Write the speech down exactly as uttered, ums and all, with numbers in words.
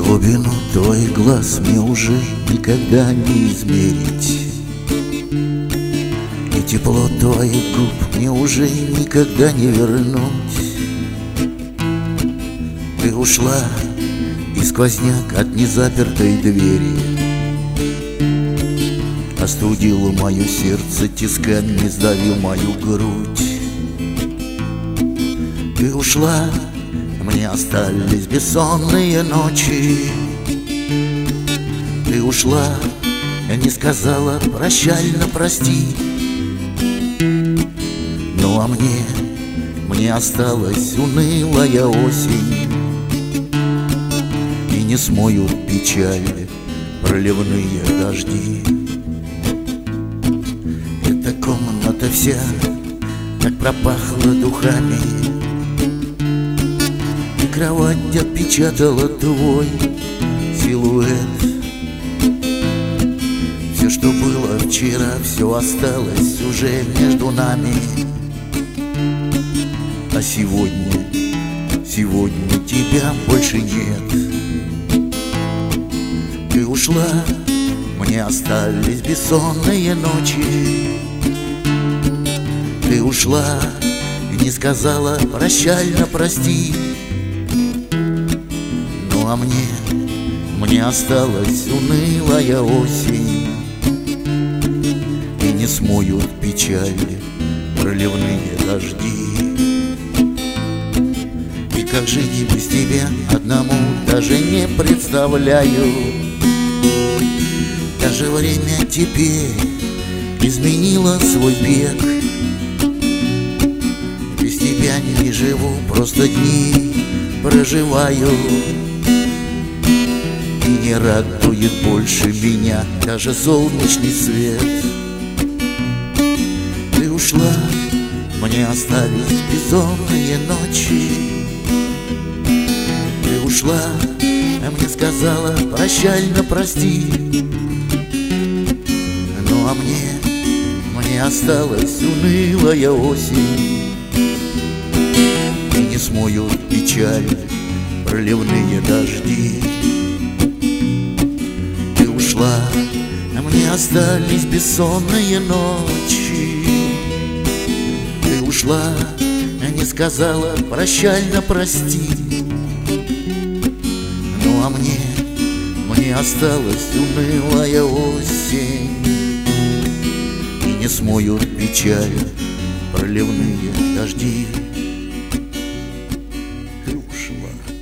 Глубину твоих глаз мне уже никогда не измерить, и тепло твоих губ мне уже никогда не вернуть. Ты ушла, и сквозняк от незапертой двери остудил мое сердце, тисками сдавил мою грудь. Ты ушла, мне остались бессонные ночи. Ты ушла, не сказала прощально прости. Ну а мне, мне осталась унылая осень, и не смоют печаль проливные дожди. Эта комната вся так пропахла духами, и кровать отпечатала твой силуэт. Все, что было вчера, все осталось уже между нами. А сегодня, сегодня тебя больше нет. Ты ушла, мне остались бессонные ночи. Ты ушла и не сказала прощально прости. Ну а мне, мне осталась унылая осень, и не смоют печаль проливные дожди. И как жить без тебя одному даже не представляю. Даже время теперь изменило свой бег. Без тебя не живу, просто дни проживаю. И не радует больше меня даже солнечный свет. Ты ушла, мне остались бессонные ночи. Ты ушла, а мне сказала прощально прости. Ну а мне, мне осталась унылая осень, и не смоют печаль проливные дожди. Ты ушла, а мне остались бессонные ночи. Ты ушла, а не сказала прощально прости. Ну а мне, мне осталась унылая осень, и не смоют печаль проливные дожди. Ты ушла.